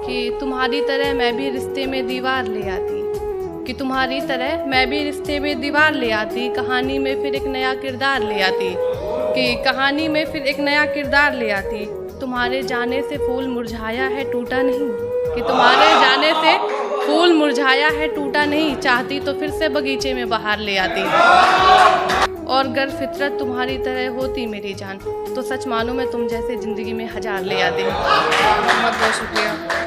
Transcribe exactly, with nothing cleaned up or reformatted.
कि तुम्हारी तरह मैं भी रिश्ते में दीवार ले आती, कि तुम्हारी तरह मैं भी रिश्ते में दीवार ले आती, कहानी में फिर एक नया किरदार ले आती, कि कहानी में फिर एक नया किरदार ले आती। तुम्हारे जाने से फूल मुरझाया है टूटा नहीं, कि तुम्हारे जाने से फूल मुरझाया है टूटा नहीं, चाहती तो फिर से बगीचे में बाहर ले आती। और अगर फितरत तुम्हारी तरह होती मेरी जान, तो सच मानो मैं तुम जैसे ज़िंदगी में हज़ार ले आती। बहुत बहुत शुक्रिया।